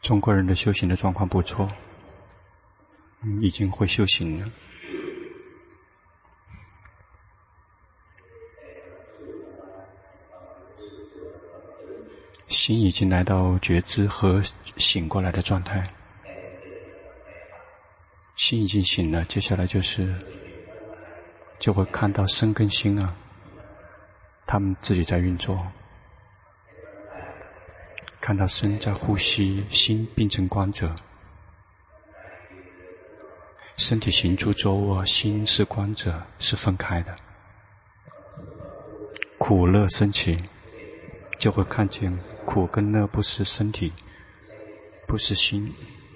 中国人的修行的状况不错，已经会修行了。心已经来到觉知和醒过来的状态，心已经醒了，接下来就会看到身跟心啊，他们自己在运作，看到身在呼吸，心变成观者，身体行住坐卧，心是观者，是分开的。苦乐升起，就会看见苦跟乐不是身体，不是心，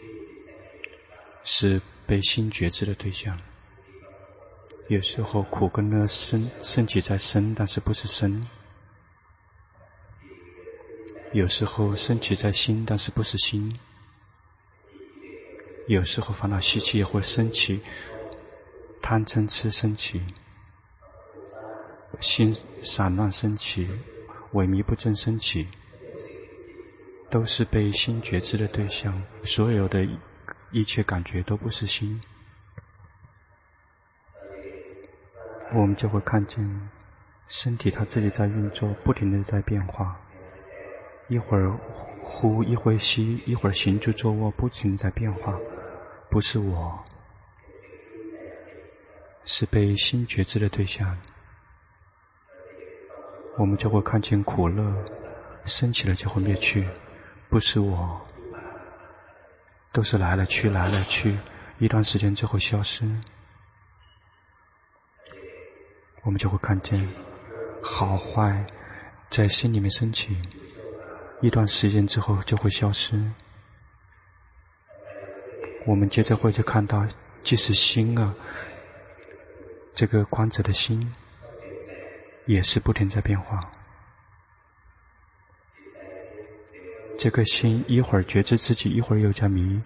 是被心觉知的对象。有时候苦跟乐升起在身，但是不是身；有时候升起在心，但是不是心；有时候烦恼习气也会升起，贪嗔痴升起，心散乱升起，萎靡不振升起，都是被心觉知的对象。所有的一切感觉都不是心，我们就会看见身体它自己在运作，不停地在变化，一会儿呼，一会儿吸，一会儿行住坐卧，不停地在变化。不是我，是被心觉知的对象。我们就会看见苦乐升起了就会灭去，不是我，都是来了去来了去，一段时间之后消失。我们就会看见好坏在心里面升起，一段时间之后就会消失。我们接着会就看到，即使心啊，这个观者的心也是不停在变化。这个心一会儿觉知自己，一会儿又在迷，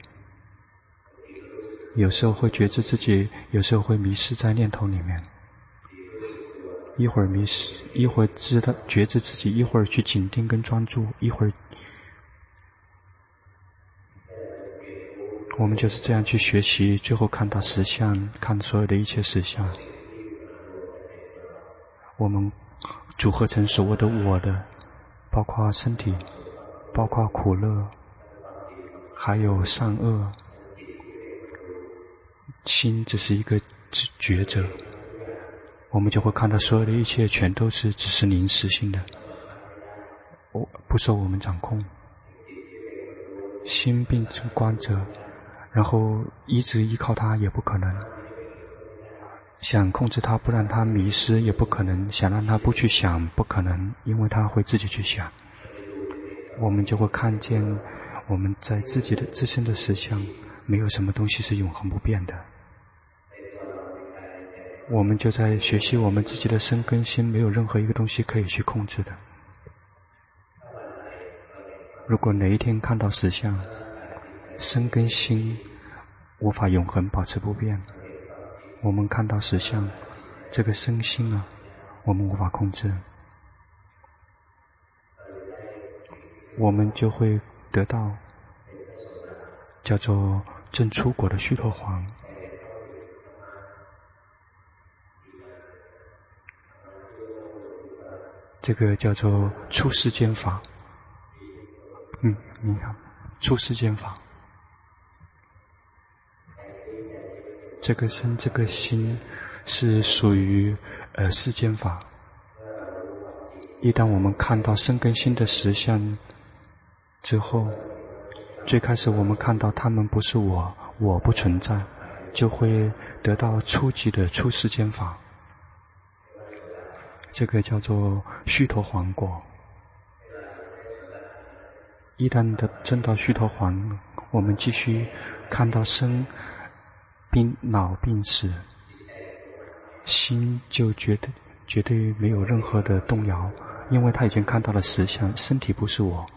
有时候会觉知自己，有时候会迷失在念头里面。一会儿迷失，一会儿知道觉知自己，一会儿去紧盯跟专注，一会儿我们就是这样去学习，最后看到实相，看所有的一切实相。我们组合成所谓的我的，包括身体，包括苦乐，还有善恶。心只是一个觉者，我们就会看到所有的一切全都是只是临时性的，不受我们掌控。心变成观者，然后一直依靠它也不可能，想控制它不让它迷失也不可能，想让它不去想不可能，因为它会自己去想。我们就会看见我们在自身的实相，没有什么东西是永恒不变的。我们就在学习我们自己的身跟心，没有任何一个东西可以去控制的。如果哪一天看到实相，身跟心无法永恒保持不变，我们看到实相，这个身心啊，我们无法控制，我们就会得到叫做正出果的须陀洹。这个叫做出世间法。你看，出世间法。这个身这个心是属于世间法。一旦我们看到身跟心的实相之后，最开始我们看到他们不是我，我不存在，就会得到初级的出世间法。这个叫做须陀洹果。一旦证到须陀洹，我们继续看到生病老病死，心就绝对没有任何的动摇，因为他已经看到了实相，身体不是我。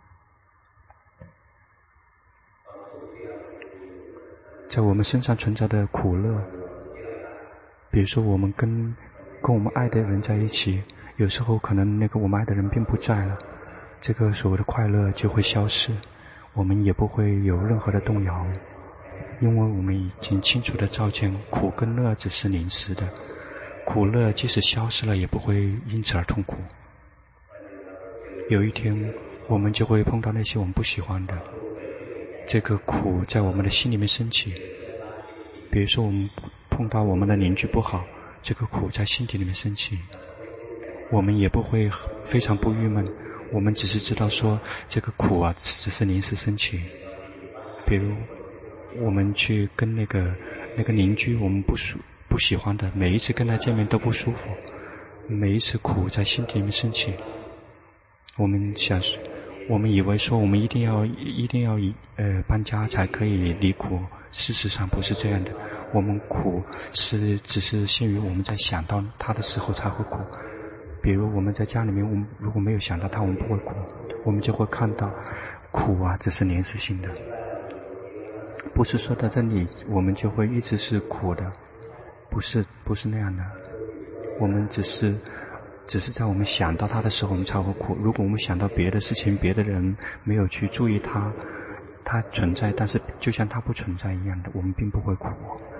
在我们身上存在的苦乐，比如说我们跟我们爱的人在一起，有时候可能那个我们爱的人并不在了，这个所谓的快乐就会消失。 我们也不会有任何的动摇，因为我们已经清楚地照见苦跟乐只是临时的，苦乐即使消失了也不会因此而痛苦。有一天我们就会碰到那些我们不喜欢的，这个苦在我们的心里面升起。比如说我们碰到我们的邻居不好，这个苦在心底里面升起，我们也不会非常不郁闷，我们只是知道说这个苦啊只是临时升起。比如我们去跟那个邻居我们不喜欢的，每一次跟他见面都不舒服，每一次苦在心底里面升起，我们以为说我们一定要搬家才可以离苦，事实上不是这样的。我们苦只是限于我们在想到它的时候才会苦。比如我们在家里面，我们如果没有想到它，我们不会苦，我们就会看到苦啊只是临时性的，不是说到这里我们就会一直是苦的，不是那样的。我们只是在我们想到它的时候我们才会苦。如果我们想到别的事情别的人，没有去注意它存在，但是就像它不存在一样的，我们并不会苦。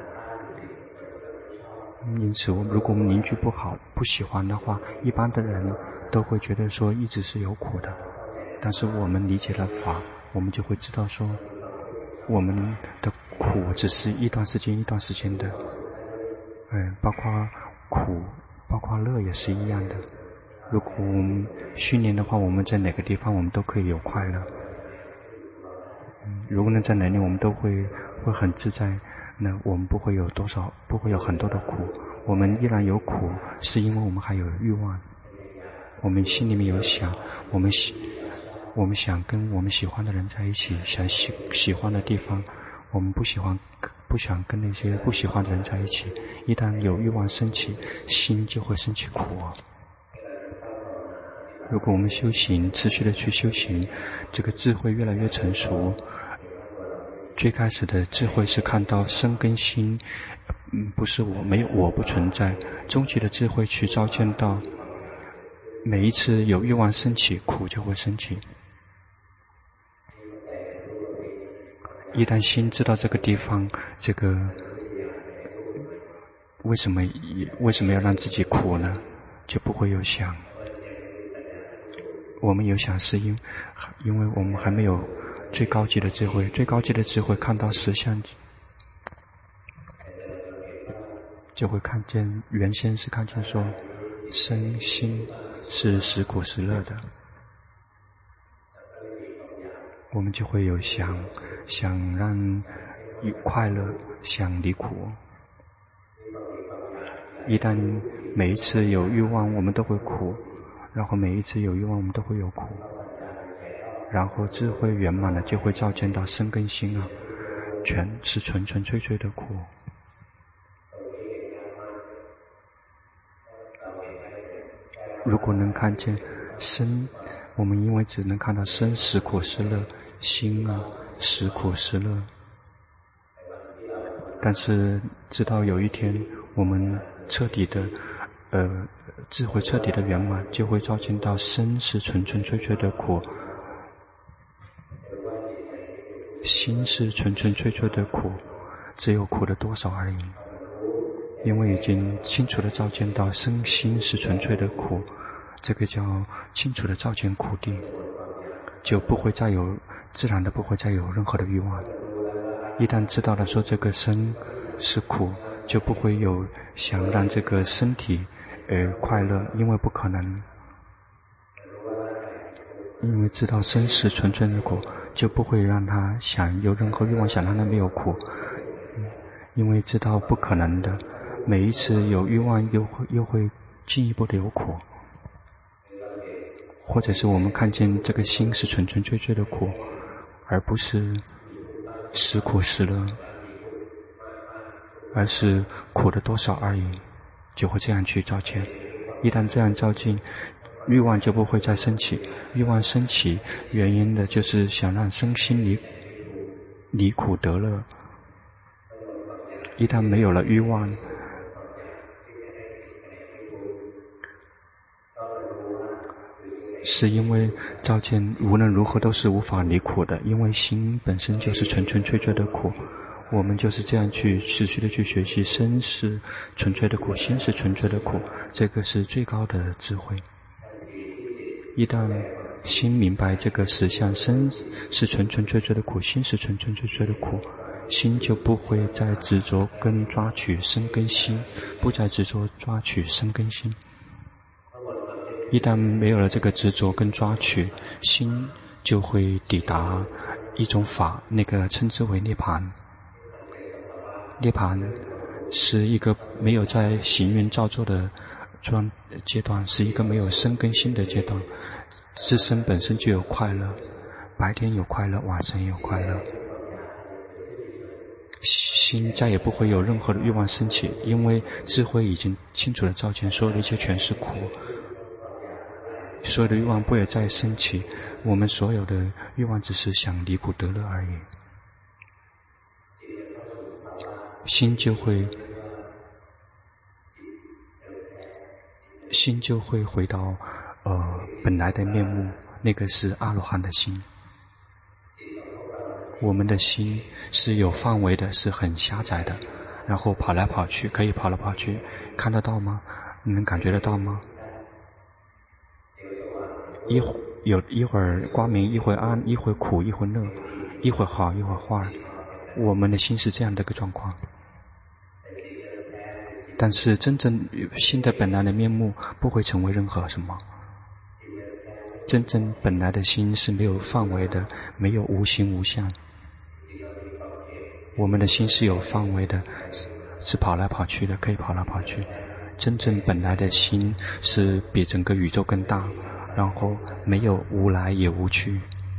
因此如果我们邻居不好不喜欢的话，一般的人都会觉得说一直是有苦的。但是我们理解了法，我们就会知道说我们的苦只是一段时间的，包括苦包括乐也是一样的。如果我们训练的话，我们在哪个地方我们都可以有快乐。如果能在哪里我们都会很自在，那我们不会有很多的苦。我们依然有苦，是因为我们还有欲望，我们心里面有想，我们想跟我们喜欢的人在一起，想喜欢的地方，我们不想跟那些不喜欢的人在一起。一旦有欲望升起，心就会升起苦。如果我们修行，持续的去修行，这个智慧越来越成熟。最开始的智慧是看到身跟心不是我，没有我不存在。终极的智慧去照见到每一次有欲望升起，苦就会升起。一旦心知道这个地方，这个为什么要让自己苦呢？就不会有想。我们有想是因为我们还没有最高级的智慧。最高级的智慧看到实相，就会看见原先是看见说身心是时苦时乐的，我们就会有想让快乐，想离苦。一旦每一次有欲望我们都会苦，然后每一次有欲望我们都会有苦，然后智慧圆满了就会照见到身跟心啊，全是纯纯粹粹的苦。如果能看见身，我们因为只能看到身时苦时乐，心啊时苦时乐，但是直到有一天我们彻底的智慧彻底的圆满，就会照见到身是纯纯粹粹的苦，心是纯纯粹粹的苦，只有苦的多少而已。因为已经清楚的照见到身心是纯粹的苦，这个叫清楚的照见苦地，就不会再有自然的不会再有任何的欲望。一旦知道了说这个身是苦，就不会有想让这个身体快乐，因为不可能。因为知道身是纯粹的苦，就不会让他想有任何欲望想让他没有苦，因为知道不可能的。每一次有欲望又会进一步的有苦，或者是我们看见这个心是纯纯粹粹的苦，而不是时苦时乐，而是苦的多少而已，就会这样去照见。一旦这样照见，欲望就不会再升起。欲望升起原因的就是想让身心离苦得乐。一旦没有了欲望， 是因为照见无论如何都是无法离苦的，因为心本身就是纯纯粹粹的苦。我们就是这样去持续的去学习，身是纯粹的苦，心是纯粹的苦，这个是最高的智慧。一旦心明白这个实相，身是纯纯粹粹的苦，心是纯纯粹粹的苦，心就不会再执着跟抓取身跟心，不再执着抓取身跟心。一旦没有了这个执着跟抓取，心就会抵达一种法，那个称之为涅槃。涅槃是一个没有在行云造作的阶段，是一个没有身跟心的阶段。自身本身就有快乐，白天有快乐，晚上也有快乐。心再也不会有任何的欲望升起，因为智慧已经清楚地照见所有的一切全是苦，所有的欲望不会再升起，我们所有的欲望只是想离苦得乐而已。心就会回到本来的面目，那个是阿罗汉的心。我们的心是有范围的，是很狭窄的，然后跑来跑去，可以跑来跑去，看得到吗？你能感觉得到吗？有一会儿光明，一会儿暗，一会儿苦，一会儿乐，一会儿好，一会儿坏。我们的心是这样的一个状况。但是真正心的本来的面目不会成为任何什么。真正本来的心是没有范围的，没有无形无相。我们的心是有范围的，是跑来跑去的，可以跑来跑去。真正本来的心是比整个宇宙更大，然后没有无来也无去。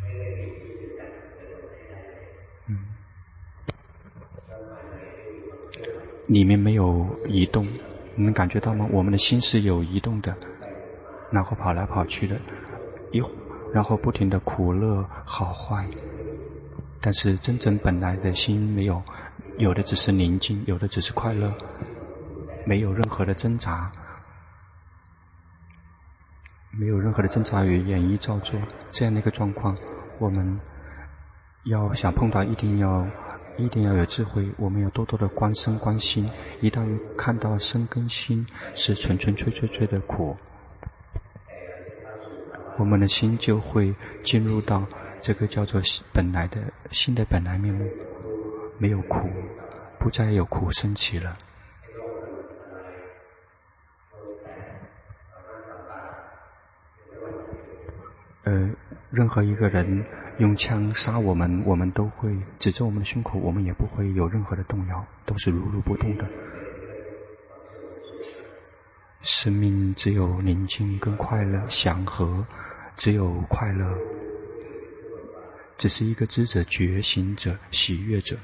里面没有移动，你能感觉到吗？我们的心是有移动的，然后跑来跑去的，然后不停的苦乐好坏。但是真正本来的心没有，有的只是宁静，有的只是快乐，没有任何的挣扎，没有任何的挣扎与演绎造作，这样的一个状况，我们要想碰到一定要有智慧，我们要多多的观身观心。一旦看到身跟心是纯纯粹粹的苦，我们的心就会进入到这个叫做本来的心的本来面目，没有苦，不再有苦升起了。任何一个人用枪杀我们，我们都会指着我们的胸口，我们也不会有任何的动摇，都是如如不动的。生命只有宁静跟快乐祥和，只有快乐，只是一个知者觉醒者喜悦者。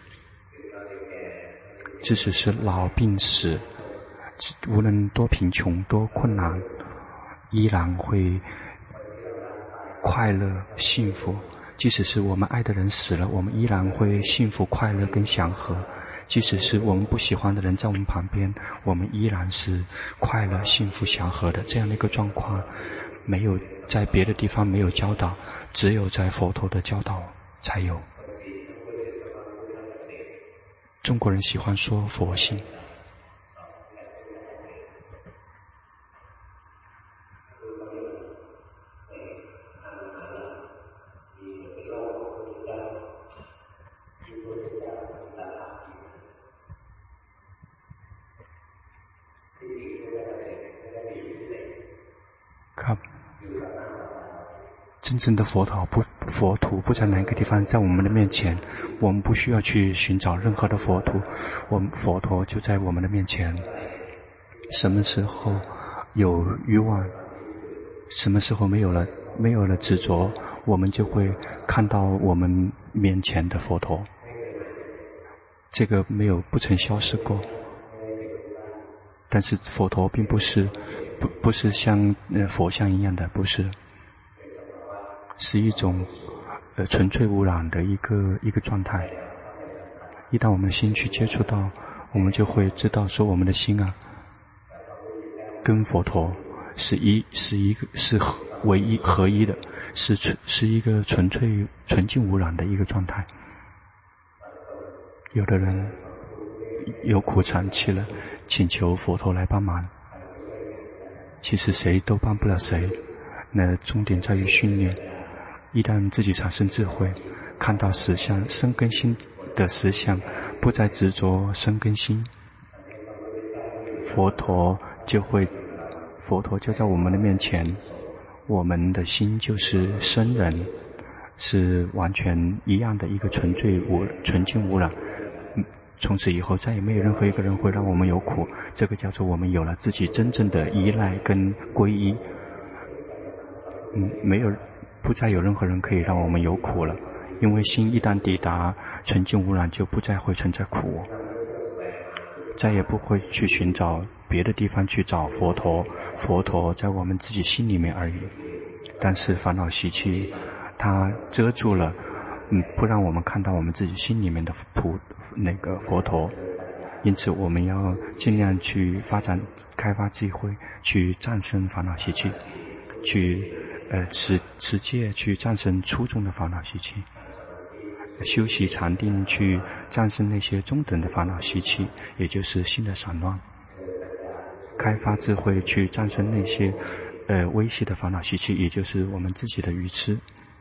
即使是老病死，无论多贫穷多困难，依然会快乐幸福。即使是我们爱的人死了，我们依然会幸福快乐跟祥和。即使是我们不喜欢的人在我们旁边，我们依然是快乐幸福祥和的。这样的一个状况没有在别的地方没有教导，只有在佛陀的教导才有。中国人喜欢说佛性，看真正的佛土不在哪个地方，在我们的面前，我们不需要去寻找任何的佛土，佛陀就在我们的面前。什么时候有欲望，什么时候没有了执着，我们就会看到我们面前的佛陀。这个不曾消失过。但是佛陀并不是像佛像一样的，不是，是一种纯粹无染的一个状态。一旦我们的心去接触到，我们就会知道说我们的心啊，跟佛陀是唯一合一的，是一个纯粹纯净无染的一个状态。有的人有苦长期了，请求佛陀来帮忙，其实谁都帮不了谁。那重点在于训练，一旦自己产生智慧，看到实相，生根心的实相，不再执着生根心，佛陀就在我们的面前，我们的心就是生人，是完全一样的一个纯净无染。从此以后再也没有任何一个人会让我们有苦，这个叫做我们有了自己真正的依赖跟皈依。不再有任何人可以让我们有苦了，因为心一旦抵达纯净无染，就不再会存在苦，再也不会去寻找别的地方去找佛陀，佛陀在我们自己心里面而已。但是烦恼习气它遮住了，不让我们看到我们自己心里面的佛陀，因此我们要尽量去开发智慧，去战胜烦恼习气，去持戒去战胜粗重的烦恼习气，修习禅定去战胜那些中等的烦恼习气，也就是心的散乱，开发智慧去战胜那些微细的烦恼习气，也就是我们自己的愚痴。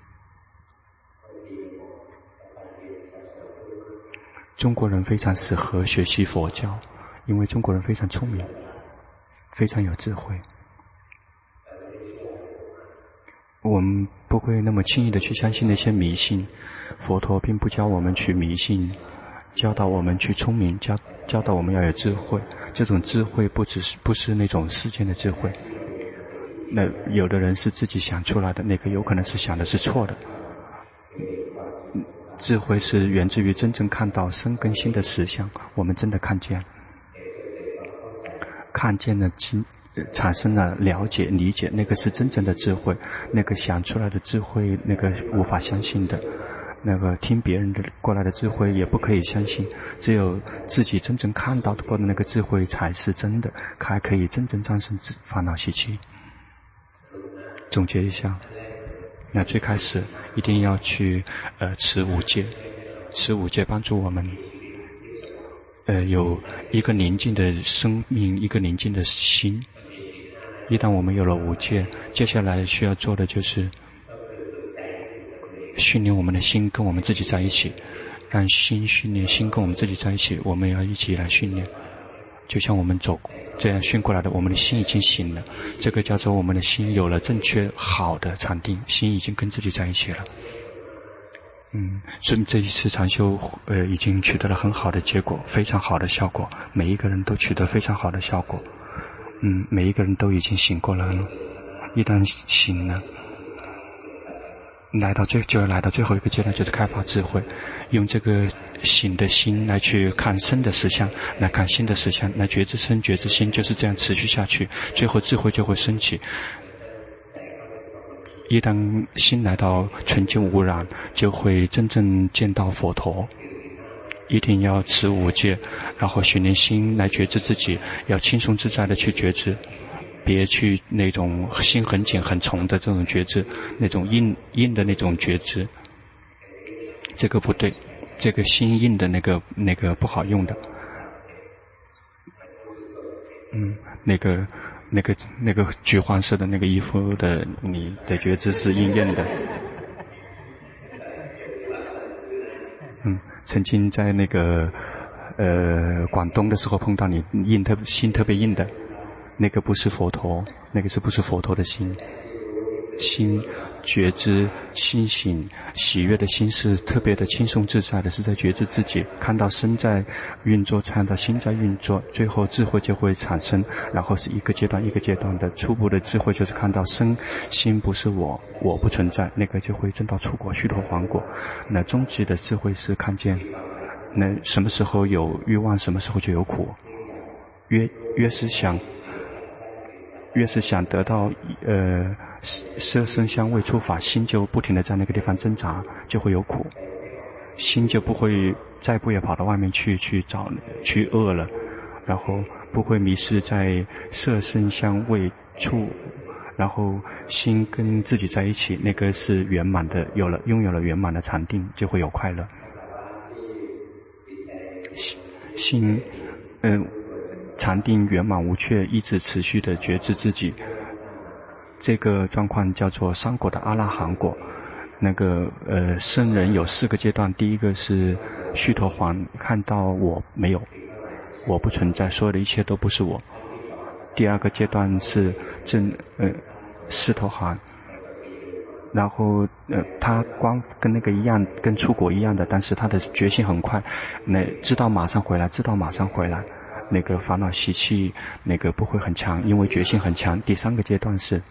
中国人非常适合学习佛教，因为中国人非常聪明，非常有智慧。我们不会那么轻易的去相信那些迷信，佛陀并不教我们去迷信，教导我们去聪明，教导我们要有智慧。这种智慧不是那种世间的智慧，那有的人是自己想出来的，那个有可能是想的是错的。智慧是源自于真正看到生根心的实相，我们真的看见了产生了了解理解，那个是真正的智慧。那个想出来的智慧，那个无法相信的，那个听别人的过来的智慧也不可以相信，只有自己真正看到过的那个智慧才是真的，还可以真正战胜烦恼习气。总结一下，那最开始一定要去持五戒，持五戒帮助我们有一个宁静的生命，一个宁静的心。一旦我们有了五戒，接下来需要做的就是训练我们的心跟我们自己在一起，让心训练心跟我们自己在一起，我们要一起来训练。就像我们走这样训过来的，我们的心已经醒了，这个叫做我们的心有了正确好的禅定，心已经跟自己在一起了。所以这一次禅修已经取得了很好的结果，非常好的效果，每一个人都取得非常好的效果。每一个人都已经醒过来了，一旦醒了，就要来到最后一个阶段，就是开发智慧，用这个醒的心来去看生的实相，来看心的实相，来觉知生觉知心，就是这样持续下去，最后智慧就会升起。一旦心来到纯净无染，就会真正见到佛陀。一定要持五戒，然后训练心来觉知自己，要轻松自在的去觉知，别去那种心很紧很重的这种觉知，那种硬的那种觉知，这个不对，这个心硬的那个不好用的。那个橘黄色的那个衣服的，你的觉知是硬的。曾经在那个广东的时候碰到你心特别硬的，那个不是佛陀，那个是不是佛陀的心？心觉知心醒喜悦的心是特别的轻松自在的，是在觉知自己，看到身在运作，看到心在运作，最后智慧就会产生，然后是一个阶段一个阶段的。初步的智慧就是看到心不是我不存在，那个就会证到出果须陀洹果。那终极的智慧是看见那什么时候有欲望，什么时候就有苦，越是想得到色声香味触法，心就不停地在那个地方挣扎，就会有苦，心就不会再不也跑到外面去找去饿了，然后不会迷失在色声香味触然后心跟自己在一起，那个是圆满的，拥有了圆满的禅定，就会有快乐。心禅定圆满无缺，一直持续的觉知自己，这个状况叫做三果的阿拉含果。那个圣人有4个阶段，第一个是须陀洹，看到我没有，我不存在，所有的一切都不是我。第2个阶段是斯陀含，然后他光跟那个一样，跟出果一样的，但是他的决心很快，知道马上回来，那个烦恼习气那个不会很强，因为决心很强。第3个阶段是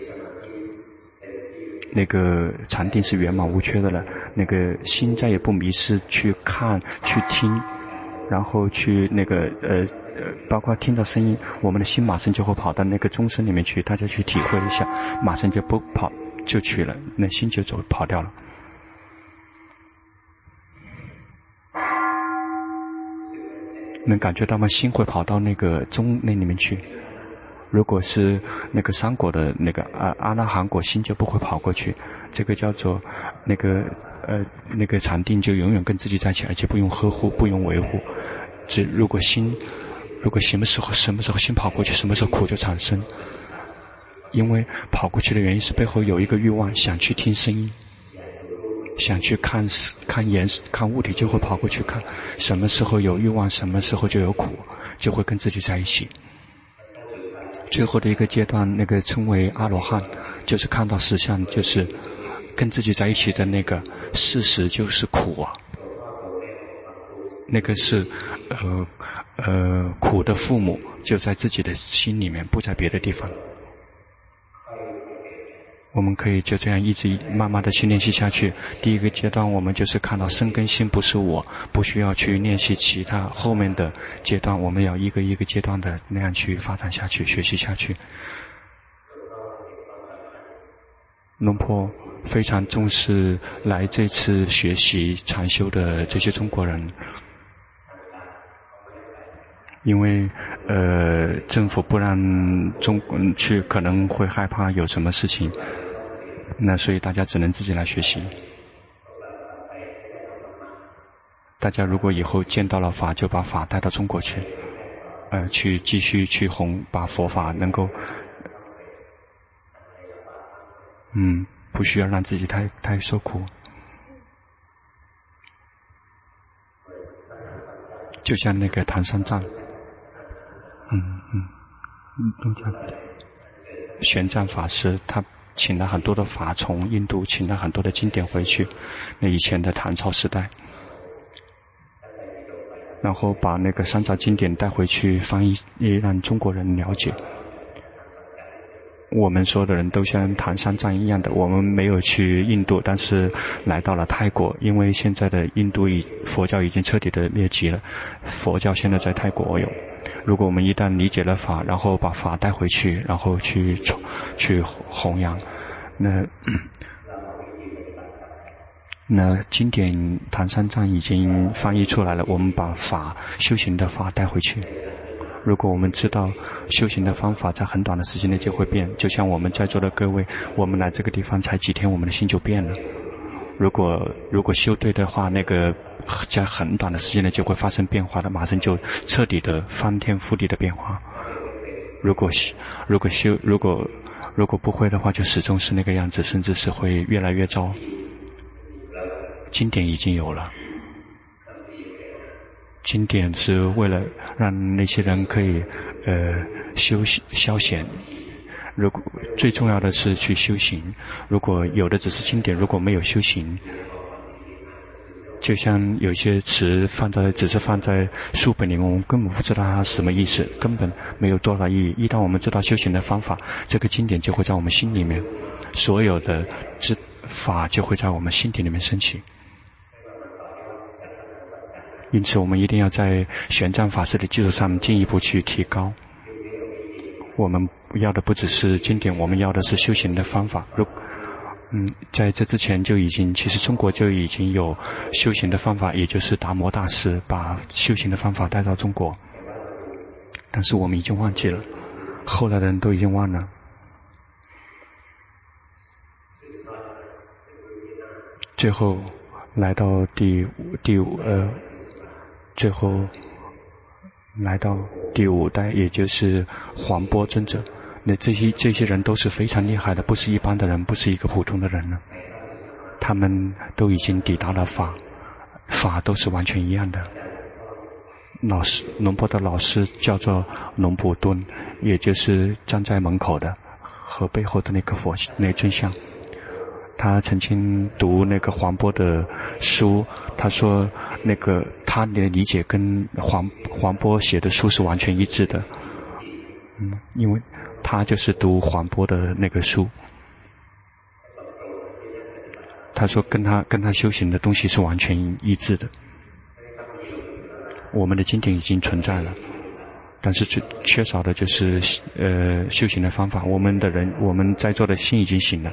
那个禅定是圆满无缺的了，那个心再也不迷失，去看去听，然后去那个包括听到声音，我们的心马上就会跑到那个钟声里面去，大家去体会一下，马上就不跑就去了，那心就跑掉了。能感觉到吗？心会跑到那个钟那里面去。如果是那个三果的那个阿拉含果，心就不会跑过去。这个叫做那个禅定，就永远跟自己在一起，而且不用呵护，不用维护。如果什么时候心跑过去，什么时候苦就产生。因为跑过去的原因是背后有一个欲望，想去听声音，想去看物体，就会跑过去看。什么时候有欲望，什么时候就有苦，就会跟自己在一起。最后的一个阶段，那个称为阿罗汉，就是看到实相，就是跟自己在一起的那个事实就是苦啊。那个是苦的父母就在自己的心里面，不在别的地方。我们可以就这样一直慢慢的去练习下去。第一个阶段我们就是看到身跟心不是我，不需要去练习其他后面的阶段，我们要一个一个阶段的那样去发展下去，学习下去。龙坡非常重视来这次学习禅修的这些中国人，因为政府不让中国人去，可能会害怕有什么事情，那所以大家只能自己来学习。大家如果以后见到了法，就把法带到中国去，去继续去把佛法能够，不需要让自己太受苦。就像那个唐三藏。玄奘法师他请了很多的法，从印度请了很多的经典回去，那以前的唐朝时代，然后把那个三藏经典带回去翻译，让中国人了解。我们所有的人都像唐三藏一样的，我们没有去印度，但是来到了泰国，因为现在的印度佛教已经彻底的灭极了，佛教现在在泰国有。如果我们一旦理解了法，然后把法带回去，然后去弘扬，那经典唐三藏已经翻译出来了，我们把修行的法带回去。如果我们知道修行的方法在很短的时间内就会变，就像我们在座的各位，我们来这个地方才几天，我们的心就变了。如果修对的话，那个在很短的时间内就会发生变化的，马上就彻底的翻天覆地的变化。如果不会的话，就始终是那个样子，甚至是会越来越糟。经典已经有了，经典是为了让那些人可以消闲。如果最重要的是去修行，如果有的只是经典，如果没有修行，就像有些词只是放在书本里面，我们根本不知道它是什么意思，根本没有多少意义。一旦我们知道修行的方法，这个经典就会在我们心里面，所有的法就会在我们心底里面升起。因此我们一定要在玄奘法师的基础上进一步去提高。我们要的不只是经典，我们要的是修行的方法。在这之前其实中国就已经有修行的方法，也就是达摩大师把修行的方法带到中国，但是我们已经忘记了，后来的人都已经忘了。 最后来到最后来到第5代，也就是黄波尊者。那这些人都是非常厉害的，不是一般的人，不是一个普通的人了。他们都已经抵达了法都是完全一样的。龙波的老师叫做龙普敦，也就是站在门口的和背后的那个那尊像。他曾经读那个黄波的书，他说那个他的理解跟黄波写的书是完全一致的。因为他就是读黄波的那个书。他说跟他修行的东西是完全一致的。我们的经典已经存在了，但是缺少的就是修行的方法。我们在座的心已经醒了，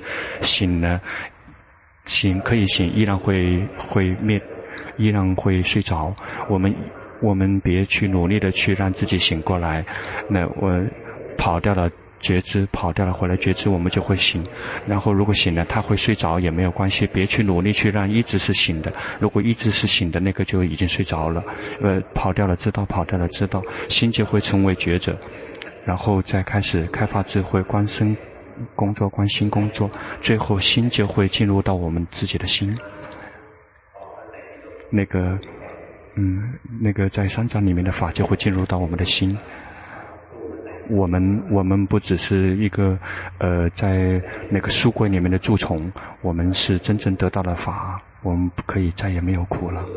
醒可以醒，依然会灭，依然会睡着。我们别去努力的去让自己醒过来。那我跑掉了觉知，跑掉了回来觉知，我们就会醒。然后如果醒了他会睡着也没有关系，别去努力去让一直是醒的。如果一直是醒的，那个就已经睡着了。跑掉了知道，跑掉了知道，心就会成为觉者，然后再开始开发智慧，观身工作，观心工作，最后心就会进入到我们自己的心。那个在三藏里面的法就会进入到我们的心。我们不只是一个在那个书柜里面的蛀虫，我们是真正得到了法，我们可以再也没有苦了。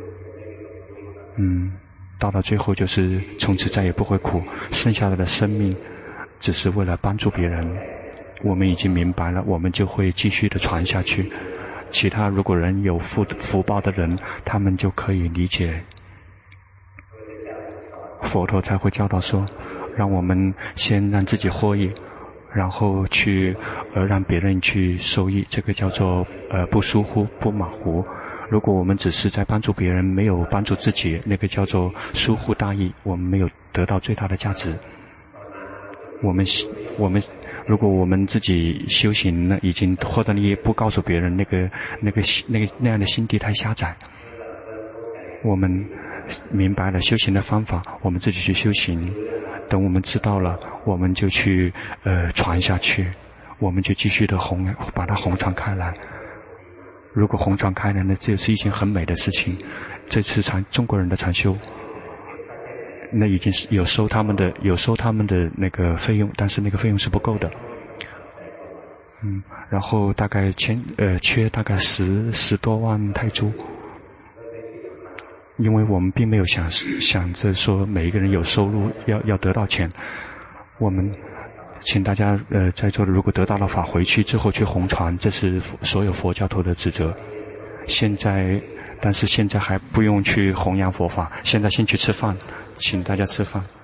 到了最后就是从此再也不会苦，剩下的生命只是为了帮助别人。我们已经明白了，我们就会继续的传下去。其他如果人有福报的人，他们就可以理解。佛陀才会教导说，让我们先让自己获益，然后去让别人去受益，这个叫做不疏忽不马虎。如果我们只是在帮助别人，没有帮助自己，那个叫做疏忽大意，我们没有得到最大的价值。如果我们自己修行呢，已经获得利益，不告诉别人，那样的心地太狭窄。我们明白了修行的方法，我们自己去修行。等我们知道了，我们就去传下去，我们就继续的把它弘传开来。如果弘传开来呢，这是一件很美的事情。这次中国人的禅修，那已经是有收他们的那个费用，但是那个费用是不够的。然后大概缺大概10多万泰铢。因为我们并没有想着说每一个人有收入要得到钱。我们请大家在座的如果得到了法，回去之后去弘传，这是所有佛教徒的职责。但是现在还不用去弘扬佛法，现在先去吃饭，请大家吃饭。